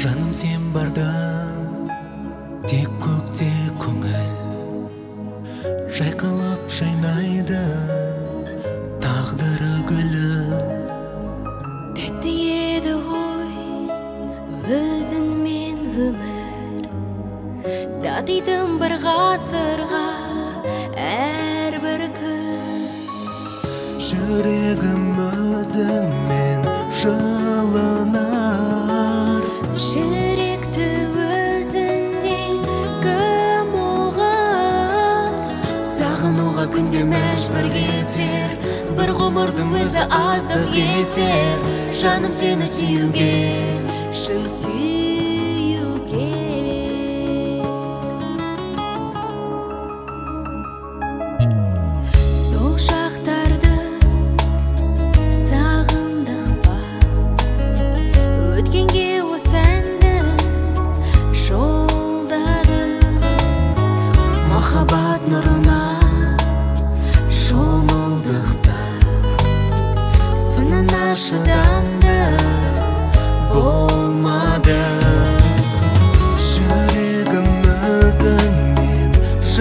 Жаным сен барда тек көкте көңіл жайқалып жайнайды тағдыры гүлі. Тәтті еді ғой өзіңмен өмір, татитын бір ғасырға әрбір күн. Жүрегім өзіңмен жылынар, Жүректі өзіңдей кім оғар? сағынуға күнде мәжбүр етер, бір ғұмырдың өзі аздық етер. Жаным сені сүюге, Шын сүюге. Сол шақтарды сағындық па? Өткенге осы әнді жолдадым. махаббат нұрына шомылдық та, Сынына шыдамды болмады. Жүрегім өзіңмен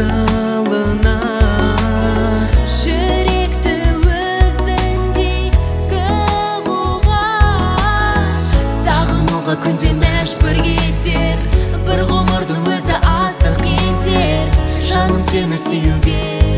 жылынар, Жүректі өзіңдей кім оғар? сағынуға күнде мәжбүр етер, бір ғұмырдың өзі аздық етер. Жаным сені сүюге,